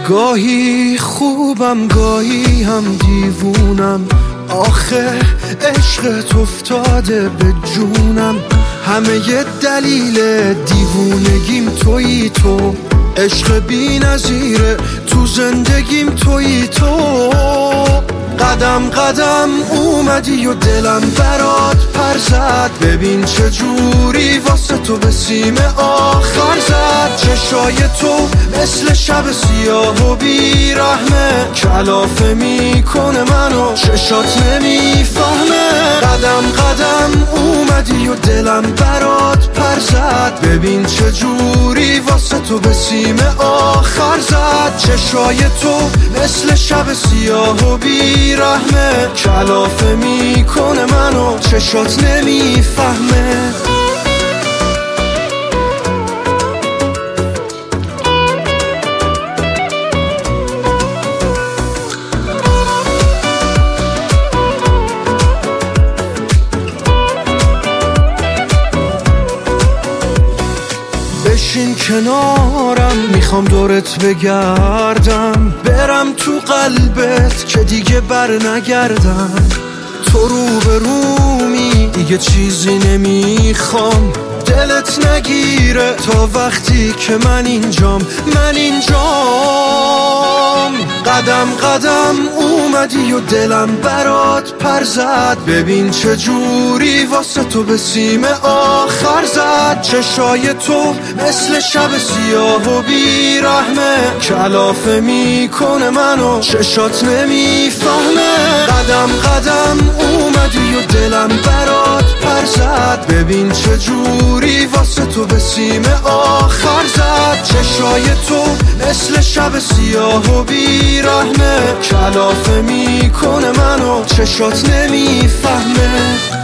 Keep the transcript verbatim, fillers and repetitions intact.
گاهی خوبم گاهی هم دیوونم، آخه عشقت افتاده به جونم. همه ی دلیل دیوونگیم تویی تو، عشق بی نظیره تو زندگیم تویی تو. قدم قدم اومدی و دلم برات پر زد، ببین چجوری واسه تو به سیم آخر زد. چشای تو مثل شب سیاه و بیرحمه، کلافه میکنه منو چشات نمیفهمه. قدم قدم اومدی و دلم برات پر زد، ببین چجوری واسه تو به سیم آخر زد. چشای تو مثل شب سیاه و بیرحمه، کلافه میکنه منو چشات نمیفهمه. بشین کنارم، میخوام دورت بگردم، برم تو قلبت که دیگه بر نگردم. تو رو به رومی دیگه چیزی نمیخوام، دلت نگیره تا وقتی که من اینجام، من اینجام. قدم قدم اومدی و دلم برات پر زد، ببین چجوری واسه تو به سیم آخر زد. چشای تو مثل شب سیاه و بیرحمه، کلافه میکنه منو چشات نمیفهمه. قدم قدم اومدی و دلم برات پر زد، ببین چجوری واسه تو به سیم آخر زد. چشای تو مثل شب سیاه و بیرحمه، کلافه میکنه منو چشات نمیفهمه.